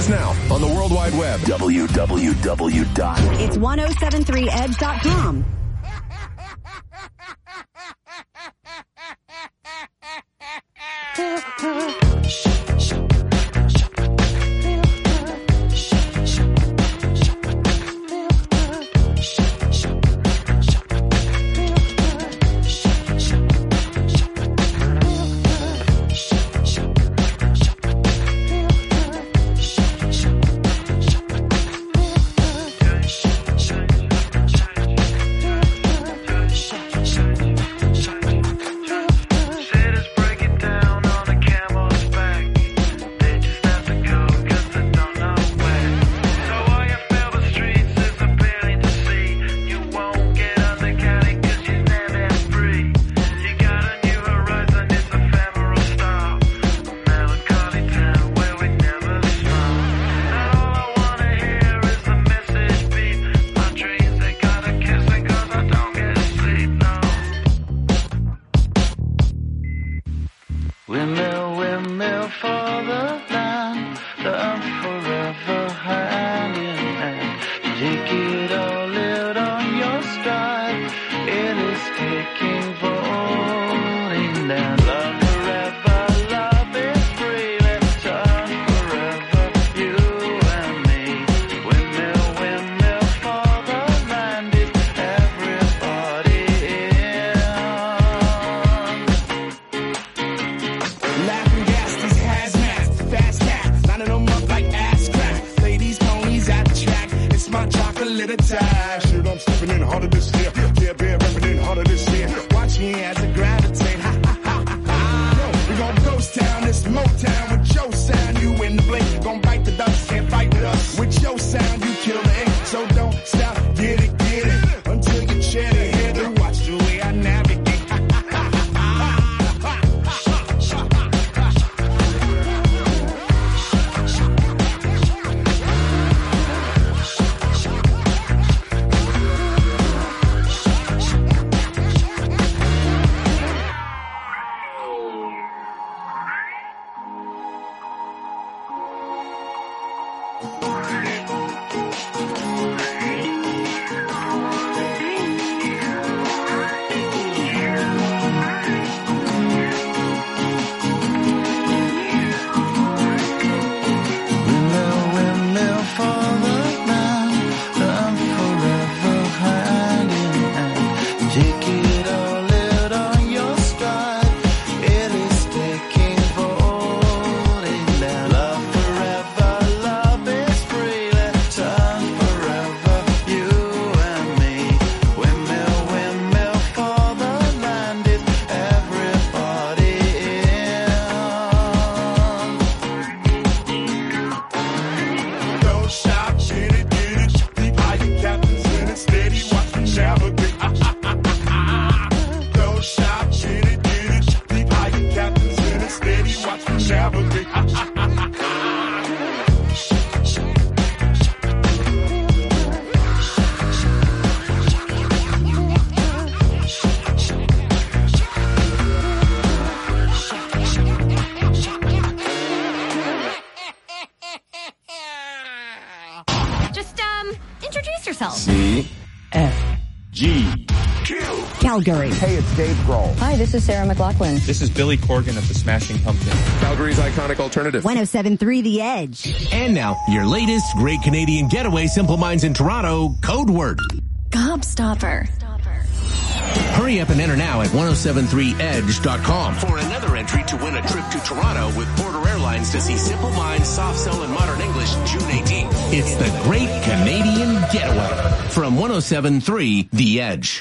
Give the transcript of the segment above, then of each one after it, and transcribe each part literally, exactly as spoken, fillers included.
us now on the World Wide Web. w w w dot It's ten seventy-three edge dot com. C F G Q Calgary. Hey, it's Dave Grohl. Hi, this is Sarah McLachlan. This is Billy Corgan of the Smashing Pumpkins. Calgary's iconic alternative. ten seventy-three The Edge. And now, your latest Great Canadian Getaway, Simple Minds in Toronto, code word. Gobstopper. Hurry up and enter now at ten seventy-three edge dot com for another entry to win a trip to Toronto with Porter Airlines to see Simple Minds, Soft Cell, and Modern English June eighteenth. It's the Great Canadian Getaway from ten seventy-three The Edge.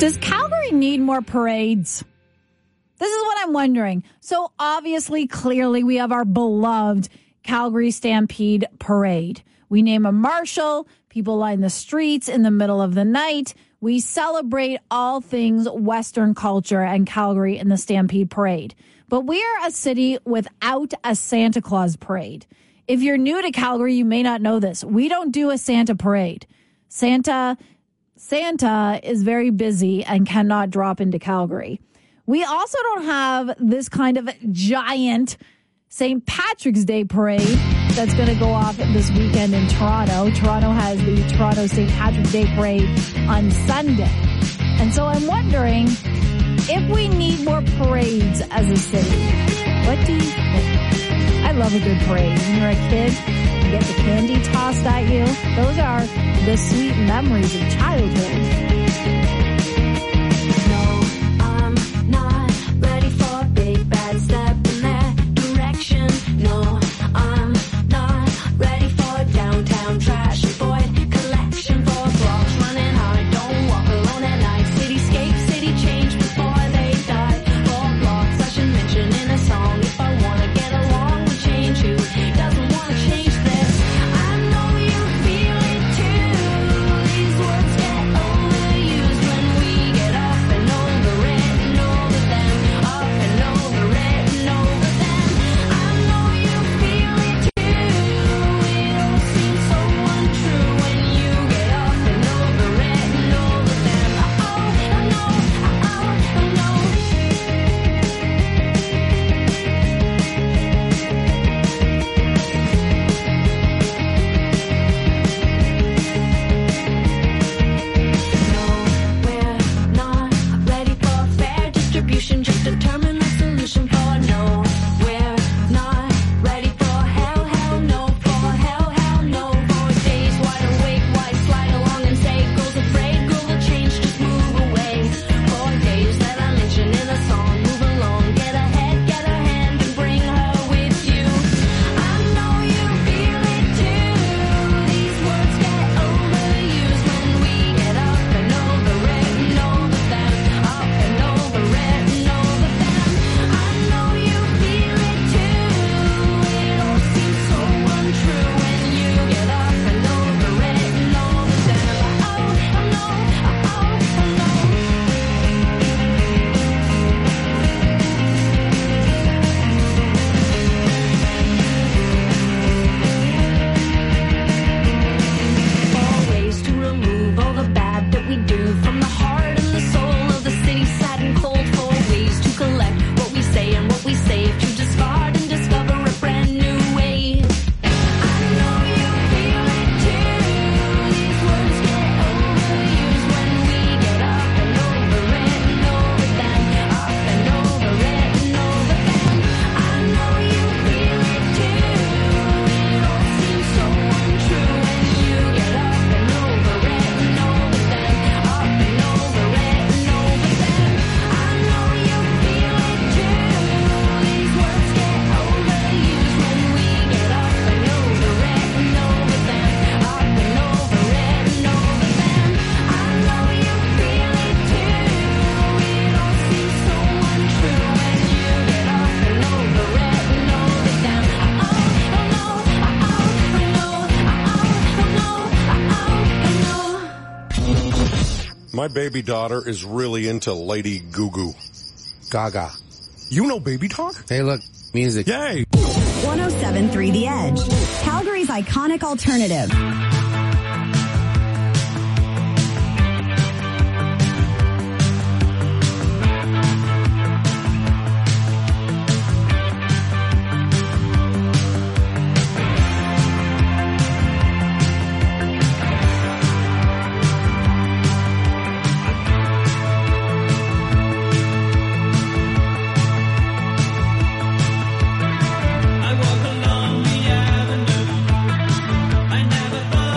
Does Calgary need more parades? This is what I'm wondering. So obviously, clearly, we have our beloved Calgary Stampede Parade. We name a marshal. People line the streets in the middle of the night. We celebrate all things Western culture and Calgary in the Stampede Parade. But we are a city without a Santa Claus parade. If you're new to Calgary, you may not know this. We don't do a Santa parade. Santa, Santa is very busy and cannot drop into Calgary. We also don't have this kind of giant Saint Patrick's Day parade that's going to go off this weekend in Toronto. Toronto has the Toronto Saint Patrick's Day parade on Sunday. And so I'm wondering if we need more parades as a city. What do you think? I love a good parade. When you're a kid, you get the candy tossed at you. Those are the sweet memories of childhood. My baby daughter is really into Lady Goo Goo Gaga. You know baby talk? Hey, look, music. Yay! one oh seven point three The Edge, Calgary's iconic alternative. I walk along the avenue. I never thought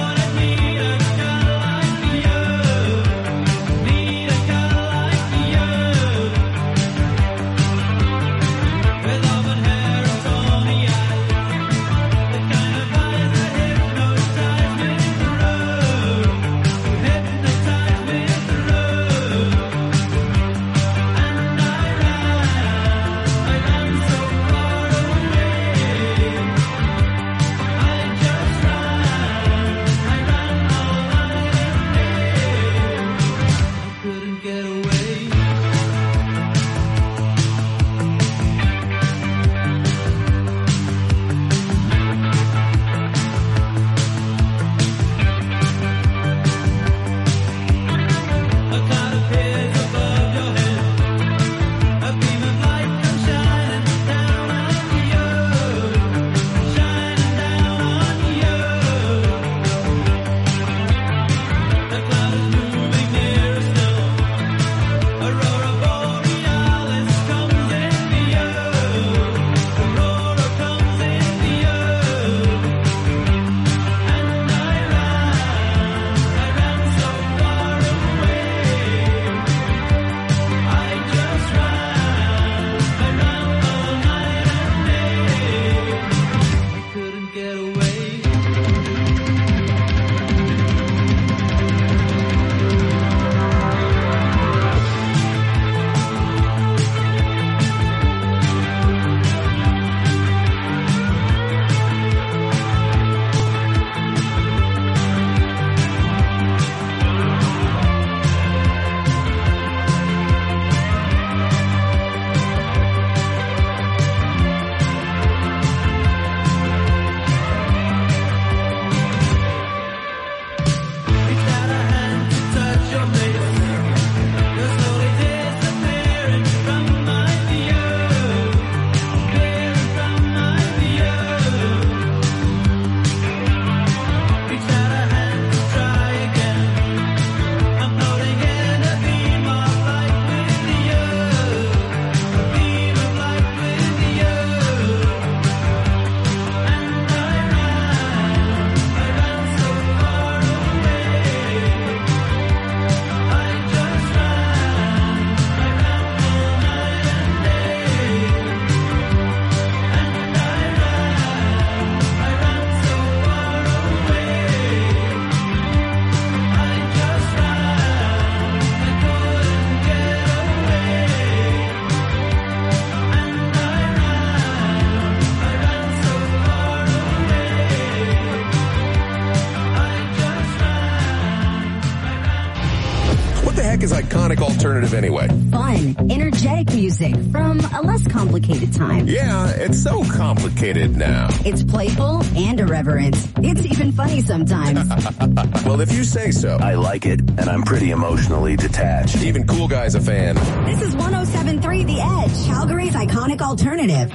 Calgary's iconic alternative anyway? Fun, energetic music from a less complicated time. Yeah, it's so complicated now. It's playful and irreverent. It's even funny sometimes. Well, if you say so. I like it, and I'm pretty emotionally detached. Even Cool Guy's a fan. This is one oh seven point three The Edge, Calgary's iconic alternative.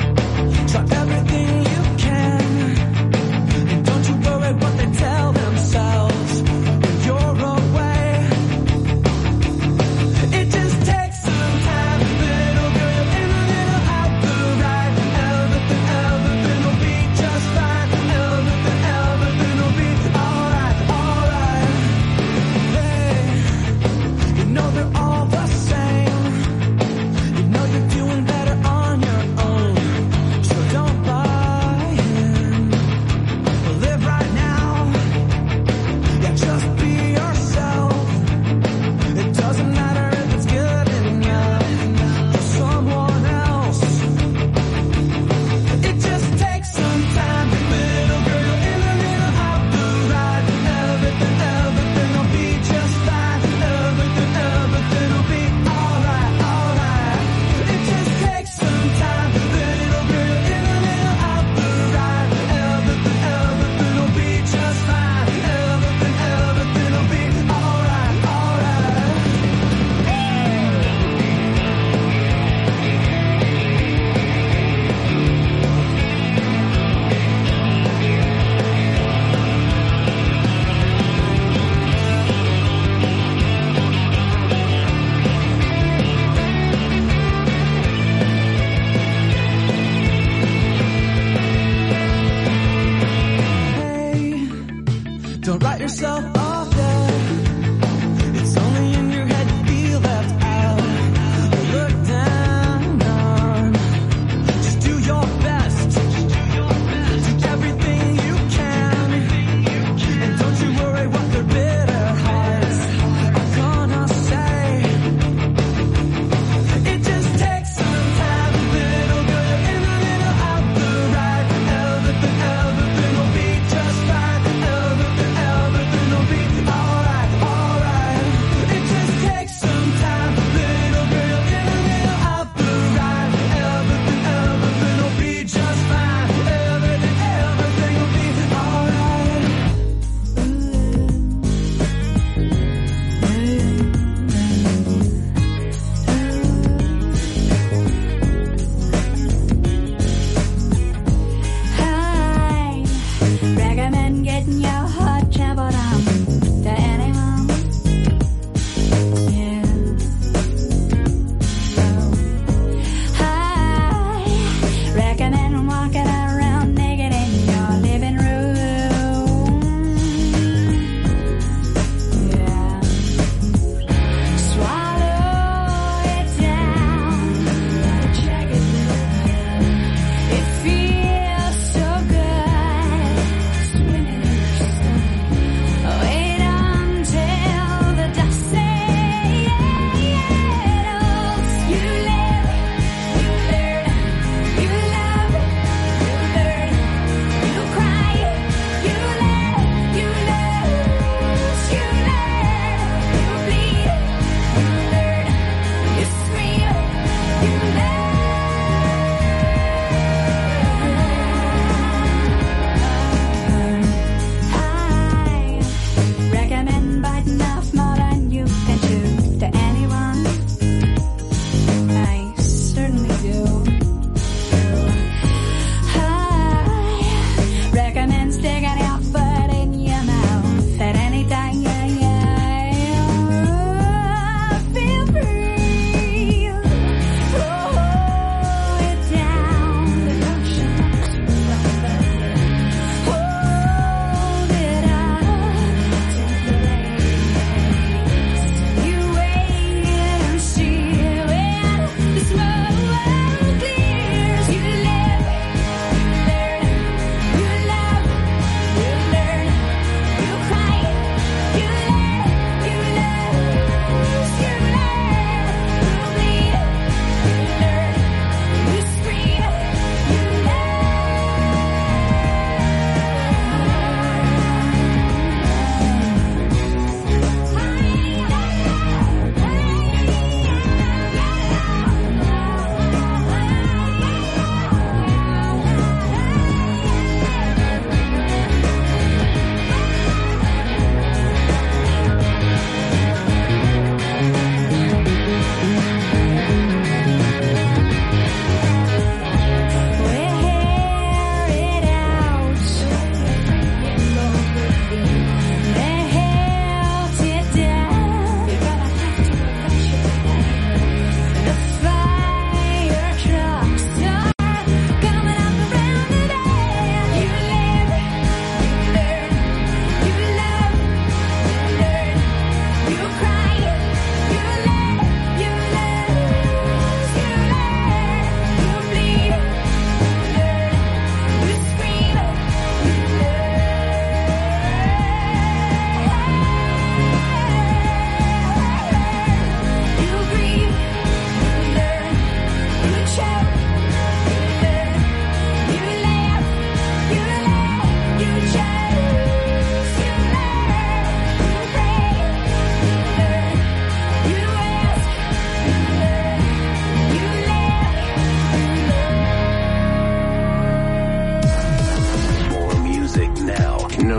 Everything you can. Don't you worry what they tell them.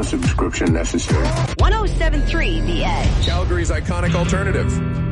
subscription necessary. one oh seven point three The Edge. Calgary's iconic alternative.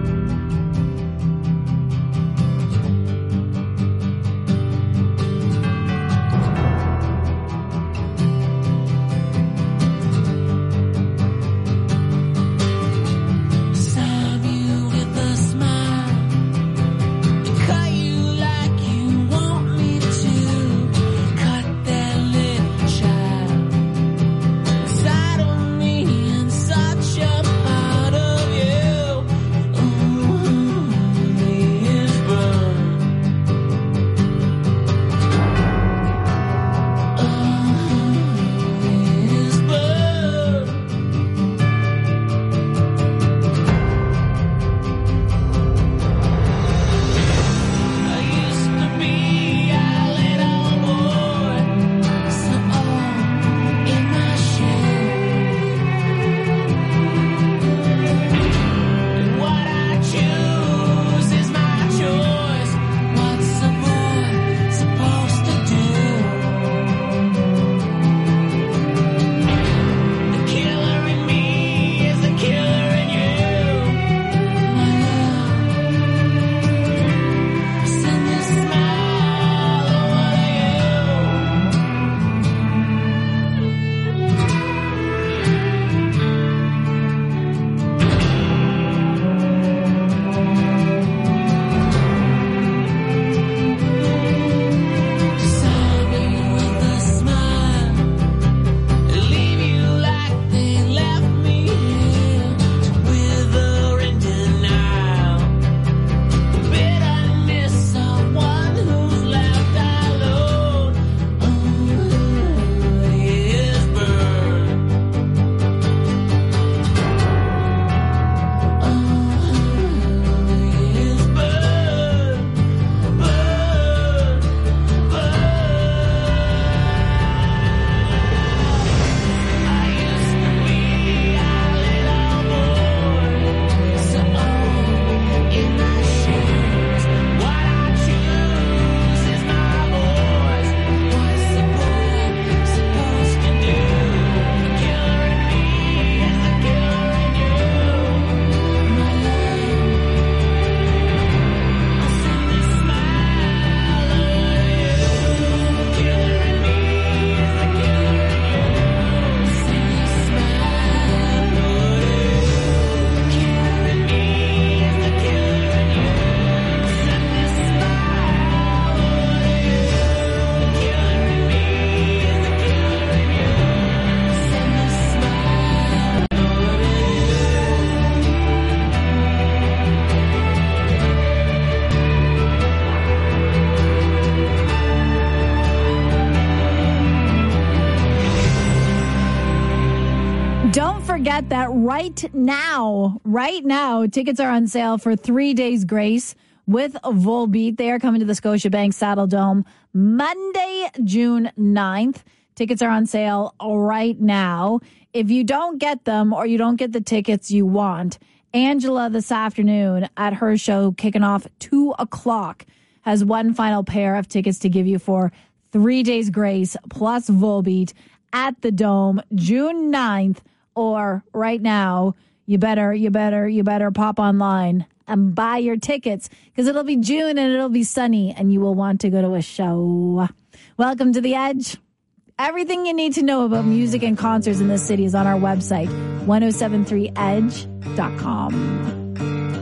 Forget that right now, right now, tickets are on sale for Three Days Grace with Volbeat. They are coming to the Scotiabank Saddle Dome Monday, June ninth. Tickets are on sale right now. If you don't get them or you don't get the tickets you want, Angela this afternoon at her show kicking off two o'clock has one final pair of tickets to give you for Three Days Grace plus Volbeat at the Dome June ninth. Or right now, you better, you better, you better pop online and buy your tickets because it'll be June and it'll be sunny and you will want to go to a show. Welcome to The Edge. Everything you need to know about music and concerts in this city is on our website, ten seventy-three edge dot com.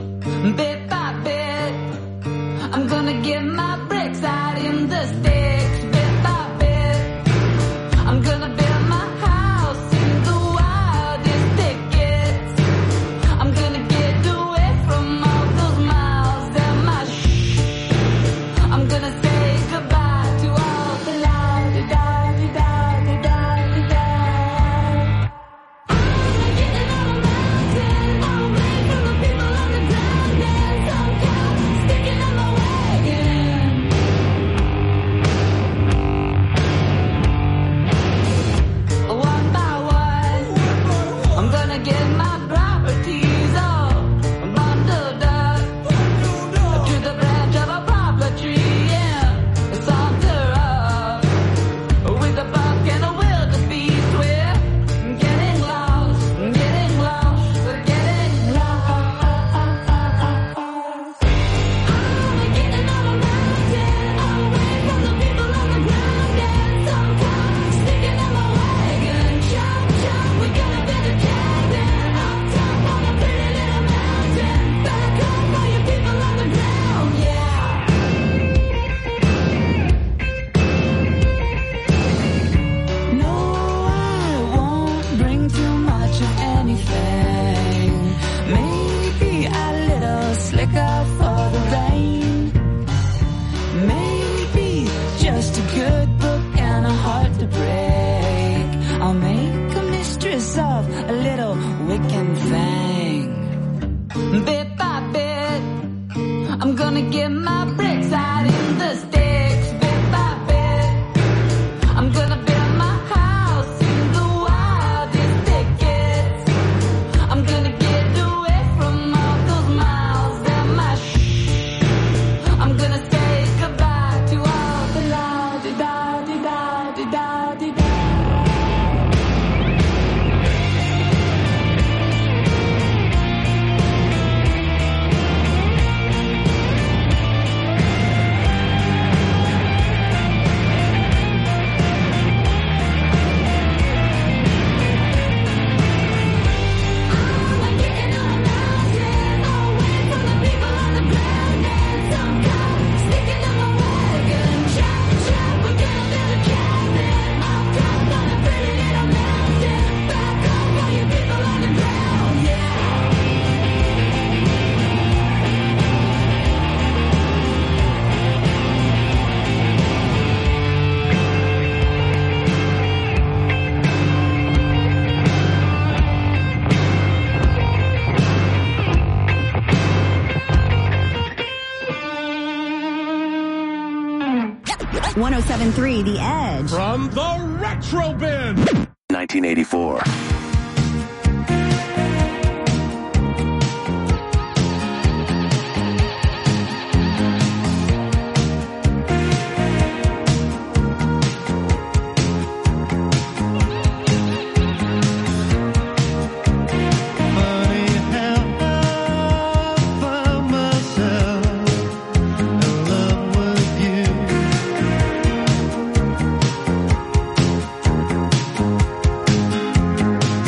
Bit by bit, I'm gonna get my bricks out in the sticks. Bit by bit, I'm gonna build my house in the wildest thickets. I'm gonna get away from all those miles and my shh. I'm gonna say goodbye to all the la-di-da-di-da-di-da-di-da. I'm getting on a mountain, away from the people. I'm gonna get my bricks out in the sticks bit by bit. I'm gonna build my house in the wildest thickets. I'm gonna get away from all those miles and my shh. I'm gonna say goodbye to all the la-di-da-di-da-di-da-di-da-di-da. one oh seven point three The Edge. From the Retro Bin. nineteen eighty-four. Thank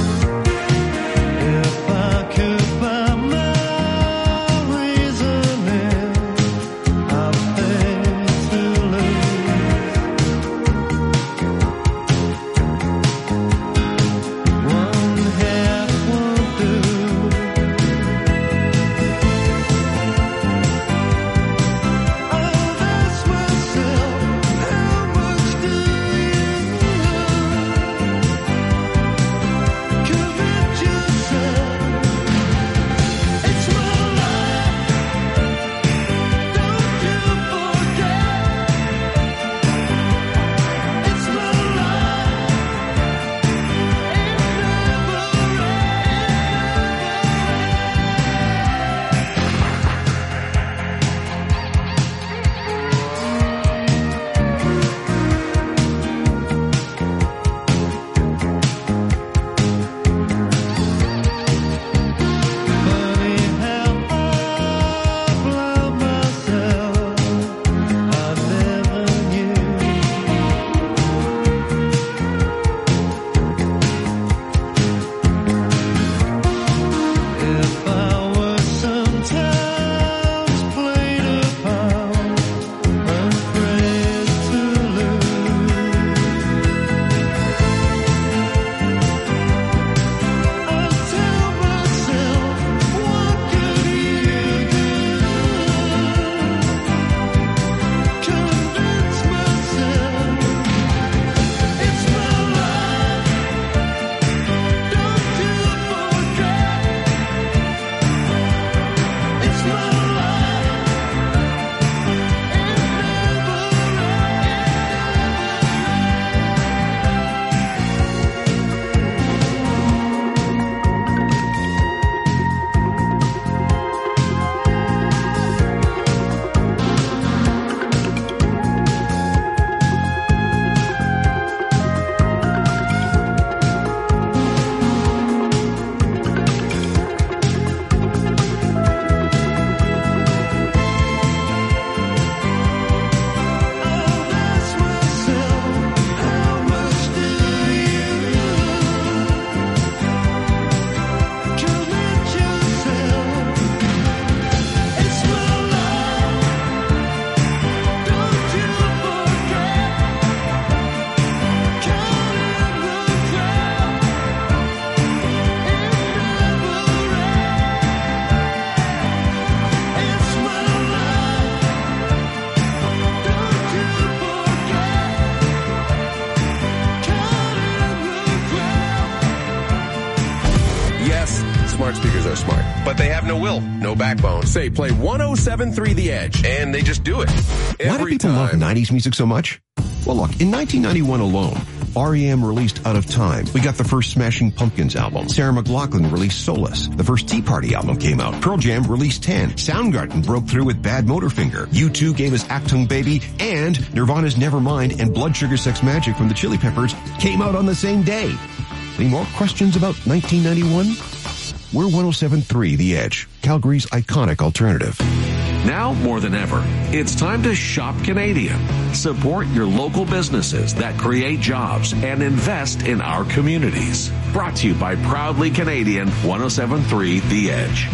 but they have no will, no backbone. Say, play one oh seven point three The Edge. And they just do it. Every Why do people time. love nineties music so much? Well, look, in nineteen ninety-one alone, R E M released Out of Time. We got the first Smashing Pumpkins album. Sarah McLachlan released Solace. The first Tea Party album came out. Pearl Jam released ten. Soundgarden broke through with Bad Motorfinger. U two gave us Achtung Baby. And Nirvana's Nevermind and Blood Sugar Sex Magic from the Chili Peppers came out on the same day. Any more questions about nineteen ninety-one? We're one oh seven point three The Edge, Calgary's iconic alternative. Now more than ever, it's time to shop Canadian. Support your local businesses that create jobs and invest in our communities. Brought to you by Proudly Canadian, one oh seven point three The Edge.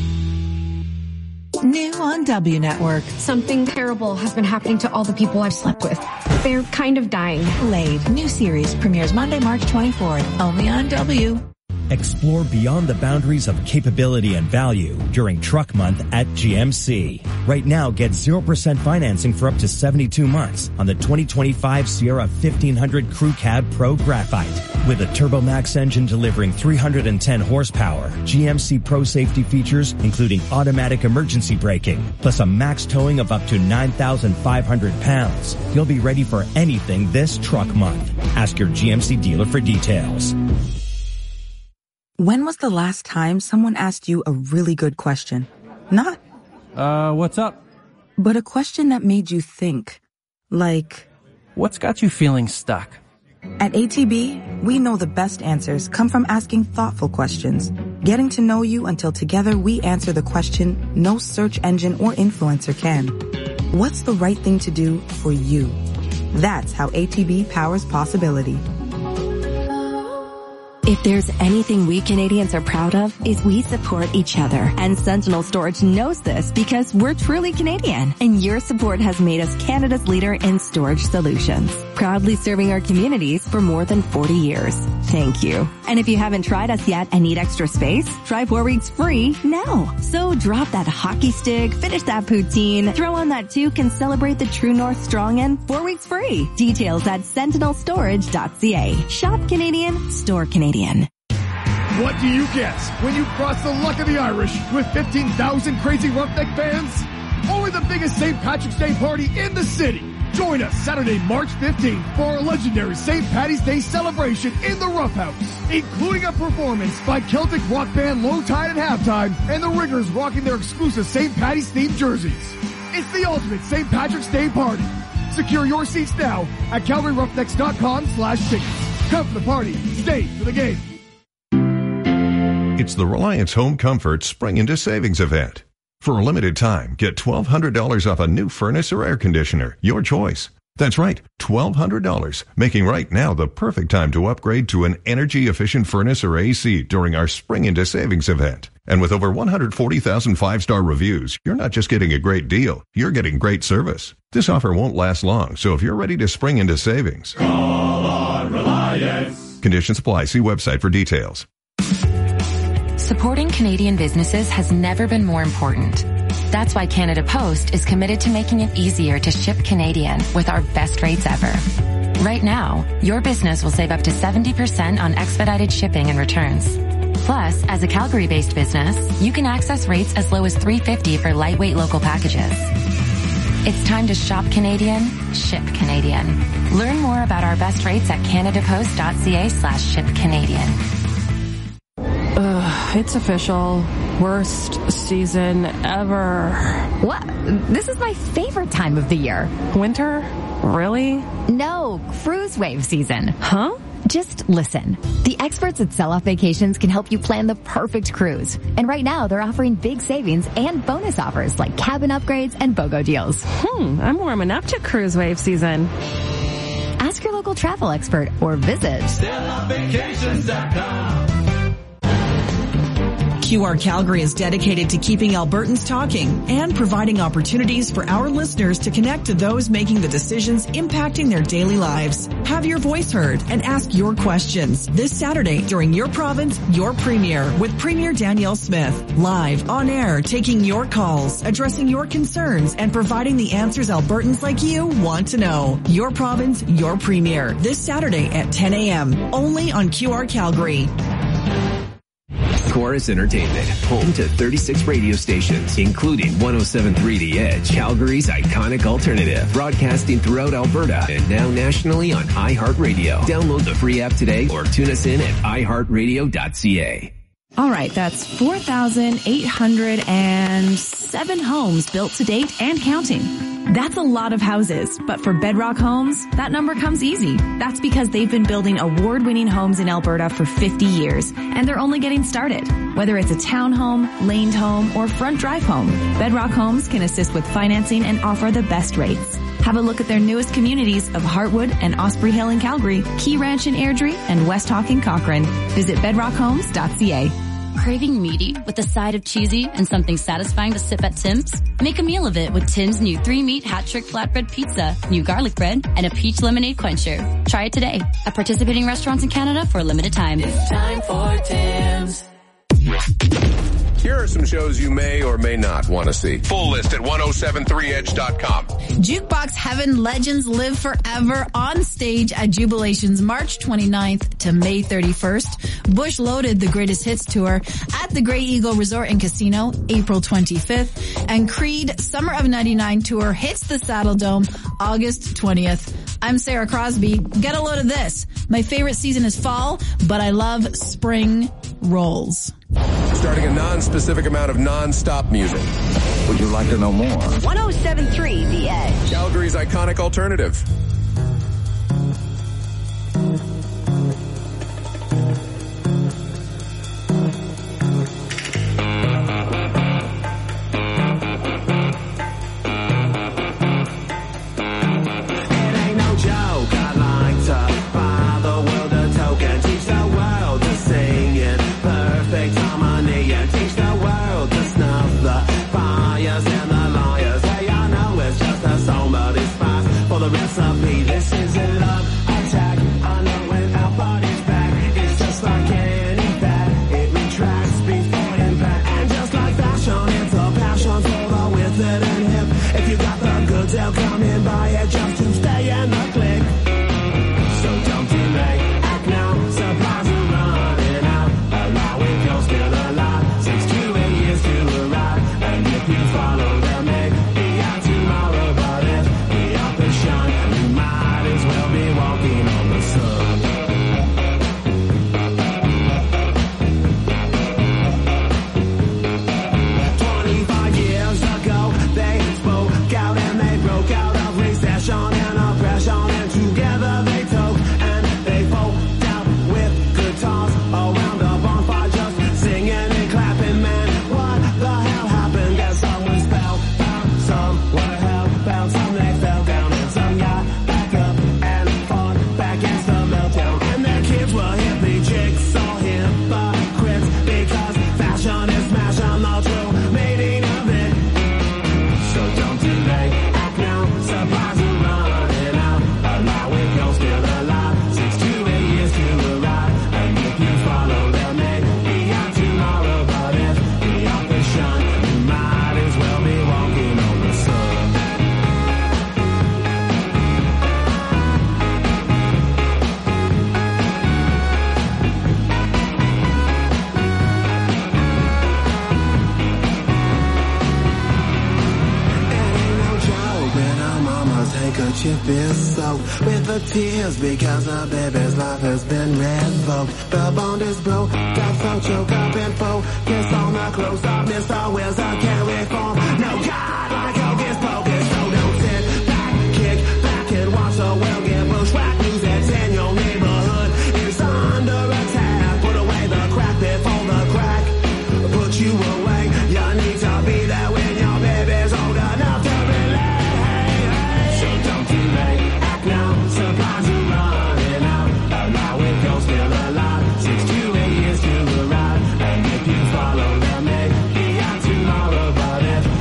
New on W Network. Something terrible has been happening to all the people I've slept with. They're kind of dying. Laid. New series premieres Monday, March twenty-fourth. Only on W. Explore beyond the boundaries of capability and value during Truck Month at G M C. Right now, get zero percent financing for up to seventy-two months on the twenty twenty-five Sierra fifteen hundred Crew Cab Pro Graphite. With a TurboMax engine delivering three hundred ten horsepower, G M C Pro safety features including automatic emergency braking, plus a max towing of up to nine thousand five hundred pounds. You'll be ready for anything this Truck Month. Ask your G M C dealer for details. When was the last time someone asked you a really good question? Not, uh, what's up? But a question that made you think. Like, what's got you feeling stuck? At A T B, we know the best answers come from asking thoughtful questions, getting to know you until together we answer the question no search engine or influencer can. What's the right thing to do for you? That's how A T B powers possibility. If there's anything we Canadians are proud of, is we support each other. And Sentinel Storage knows this because we're truly Canadian. And your support has made us Canada's leader in storage solutions. Proudly serving our communities for more than forty years. Thank you. And if you haven't tried us yet and need extra space, try four weeks free now. So drop that hockey stick, finish that poutine, throw on that toque, and celebrate the True North Strong in four weeks free. Details at sentinel storage dot c a. Shop Canadian, store Canadian. What do you guess when you cross the luck of the Irish with fifteen thousand crazy Roughneck fans? Only the biggest Saint Patrick's Day party in the city. Join us Saturday, March fifteenth for our legendary Saint Patty's Day celebration in the Rough House, including a performance by Celtic rock band Low Tide at halftime and the Riggers rocking their exclusive Saint Patty's themed jerseys. It's the ultimate Saint Patrick's Day party. Secure your seats now at calgary roughnecks dot com slash tickets. Come for the party, stay for the game. It's the Reliance Home Comfort Spring into Savings event. For a limited time, get twelve hundred dollars off a new furnace or air conditioner, your choice. That's right, twelve hundred dollars, making right now the perfect time to upgrade to an energy-efficient furnace or A C during our Spring into Savings event. And with over one hundred forty thousand five-star reviews, you're not just getting a great deal, you're getting great service. This offer won't last long, so if you're ready to spring into savings, call on Reliance. Conditions apply. See website for details. Supporting Canadian businesses has never been more important. That's why Canada Post is committed to making it easier to ship Canadian with our best rates ever. Right now, your business will save up to seventy percent on expedited shipping and returns. Plus, as a Calgary-based business, you can access rates as low as three dollars and fifty cents for lightweight local packages. It's time to shop Canadian, ship Canadian. Learn more about our best rates at canadapost.ca slash ship Canadian. Ugh, it's official. Worst season ever. What? This is my favorite time of the year. Winter? Really? No, cruise wave season. Huh? Just listen. The experts at Sell Off Vacations can help you plan the perfect cruise. And right now, they're offering big savings and bonus offers like cabin upgrades and BOGO deals. Hmm, I'm warming up to cruise wave season. Ask your local travel expert or visit sell off vacations dot com. Q R Calgary is dedicated to keeping Albertans talking and providing opportunities for our listeners to connect to those making the decisions impacting their daily lives. Have your voice heard and ask your questions this Saturday during Your Province, Your Premier with Premier Danielle Smith. Live, on air, taking your calls, addressing your concerns, and providing the answers Albertans like you want to know. Your Province, Your Premier this Saturday at ten a.m. only on Q R Calgary. Core Morris Entertainment, home to thirty-six radio stations, including one oh seven point three The Edge, Calgary's iconic alternative, broadcasting throughout Alberta and now nationally on iHeartRadio. Download the free app today or tune us in at i heart radio dot c a. All right, that's four thousand eight hundred seven homes built to date and counting. That's a lot of houses, but for Bedrock Homes, that number comes easy. That's because they've been building award-winning homes in Alberta for fifty years, and they're only getting started. Whether it's a townhome, laned home, or front drive home, Bedrock Homes can assist with financing and offer the best rates. Have a look at their newest communities of Heartwood and Osprey Hill in Calgary, Key Ranch in Airdrie, and West Hawk in Cochrane. Visit bedrock homes dot c a. Craving meaty with a side of cheesy and something satisfying to sip at Tim's? Make a meal of it with Tim's new three-meat hat-trick flatbread pizza, new garlic bread, and a peach lemonade quencher. Try it today at participating restaurants in Canada for a limited time. It's time for Tim's. Here are some shows you may or may not want to see. Full list at ten seventy-three edge dot com. Jukebox Heaven Legends Live Forever on stage at Jubilations March twenty-ninth to May thirty-first. Bush Loaded The Greatest Hits Tour at the Grey Eagle Resort and Casino April twenty-fifth. And Creed Summer of ninety-nine Tour hits the Saddle Dome August twentieth. I'm Sarah Crosby. Get a load of this. My favorite season is fall, but I love spring rolls. Starting a non-specific amount of non-stop music. Would you like to know more? one oh seven point three The Edge. Calgary's iconic alternative. Tears because a baby's life has been revoked. The bond is broke, got so choked up and focused on the close up. Mister Wills, I carry form. No God like hocus pocus. So don't sit back, kick back and watch the world get bushwhacked. News that's in your neighborhood is under attack. Put away the crack before the crack put you away. You need to be there when your baby's old enough to relate. So don't delay, act now. Supplies are running out. Allow it go still alive. Six to eight years to arrive. And if you follow them, maybe out tomorrow. But if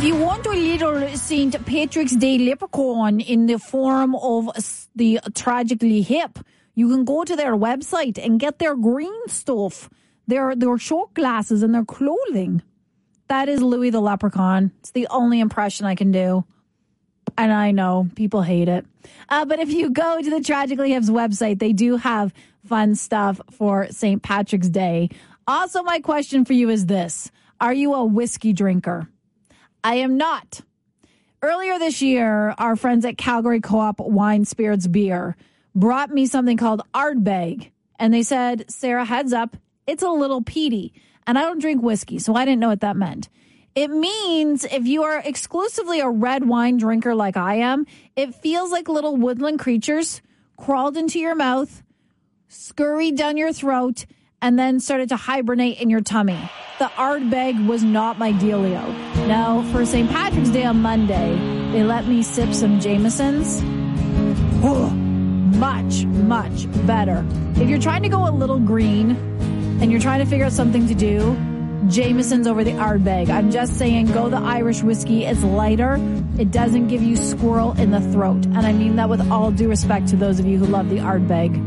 If you want a little Saint Patrick's Day leprechaun in the form of the Tragically Hip, you can go to their website and get their green stuff, their their shot glasses and their clothing. That is Louis the Leprechaun. It's the only impression I can do. And I know people hate it. Uh, but if you go to the Tragically Hip's website, they do have fun stuff for Saint Patrick's Day. Also, my question for you is this. Are you a whiskey drinker? I am not. Earlier this year, our friends at Calgary Co-op Wine Spirits Beer brought me something called Ardbeg. And they said, Sarah, heads up, it's a little peaty. And I don't drink whiskey, so I didn't know what that meant. It means if you are exclusively a red wine drinker like I am, it feels like little woodland creatures crawled into your mouth, scurried down your throat, and then started to hibernate in your tummy. The Ardbeg was not my dealio. Now, for Saint Patrick's Day on Monday, they let me sip some Jamesons. Oh, much, much better. If you're trying to go a little green and you're trying to figure out something to do, Jameson's over the Ardbeg. I'm just saying, go the Irish whiskey. It's lighter. It doesn't give you squirrel in the throat. And I mean that with all due respect to those of you who love the Ardbeg.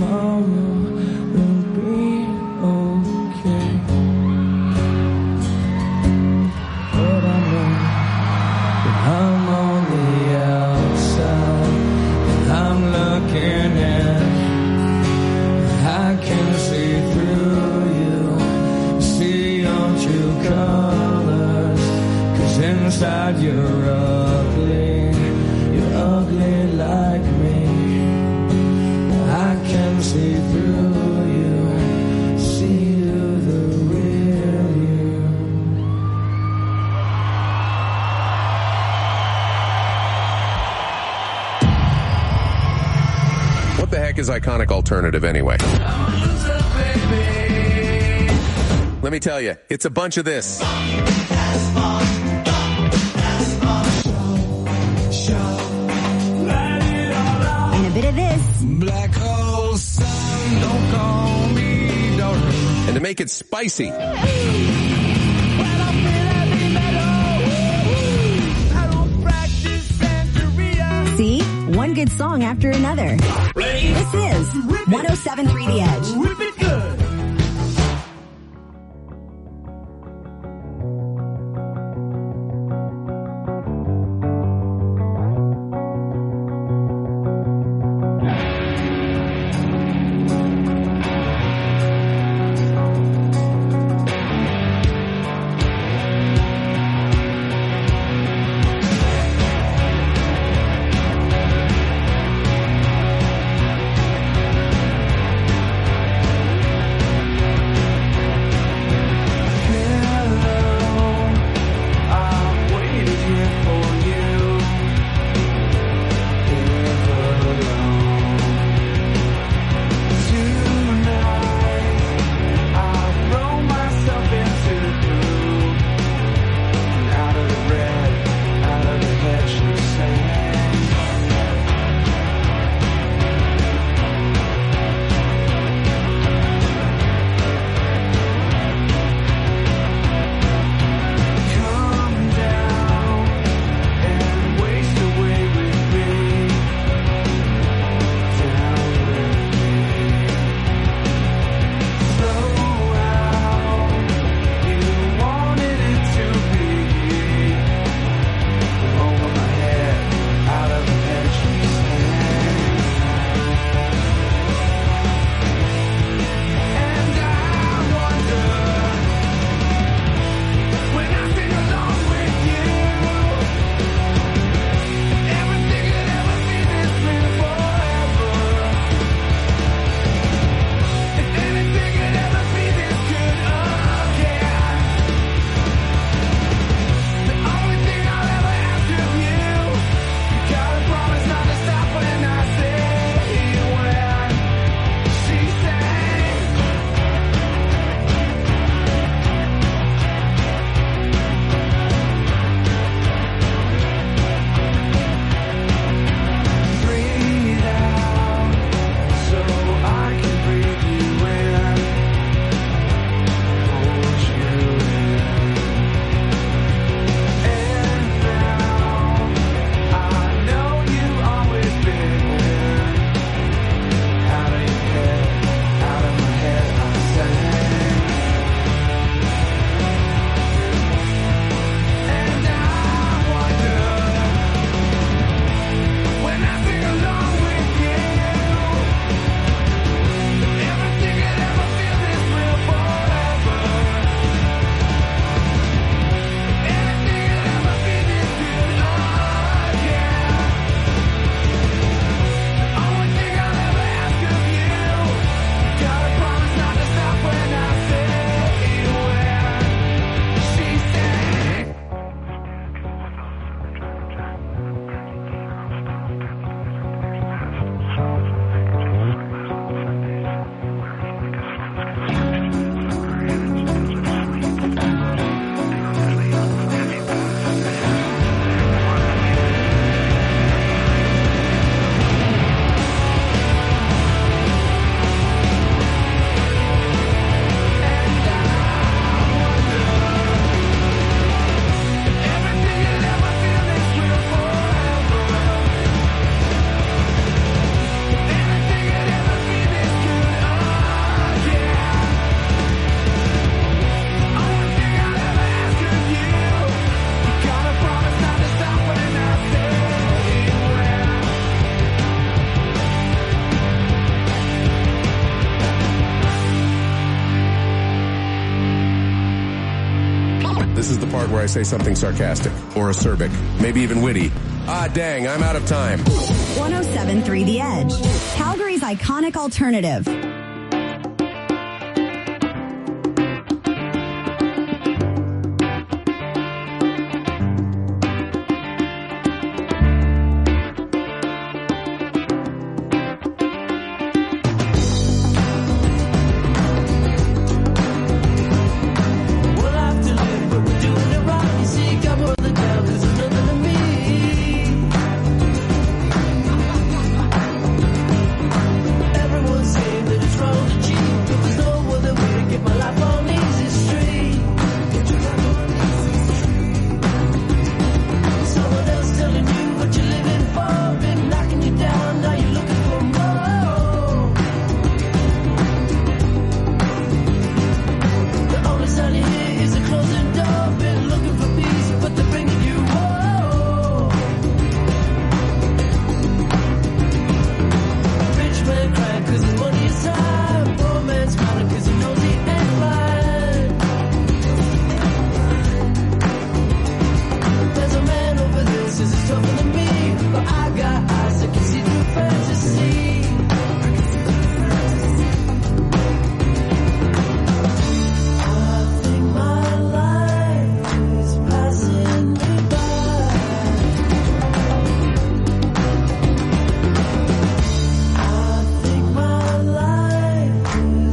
tomorrow will be okay. But I know that I'm on the outside, and I'm looking in. I can see through you, see your true colors, 'cause inside you're ugly, you're ugly like me. I can see through you, see you, the real you. What the heck is Iconic Alternative anyway? Let me tell you, it's a bunch of this. And a bit of this. Black hole sun, don't call me daughter. And to make it spicy, See? One good song after another. This is one oh seven point three The Edge. Rip it good. This is the part where I say something sarcastic or acerbic, maybe even witty. Ah, dang, I'm out of time. one oh seven point three The Edge, Calgary's iconic alternative.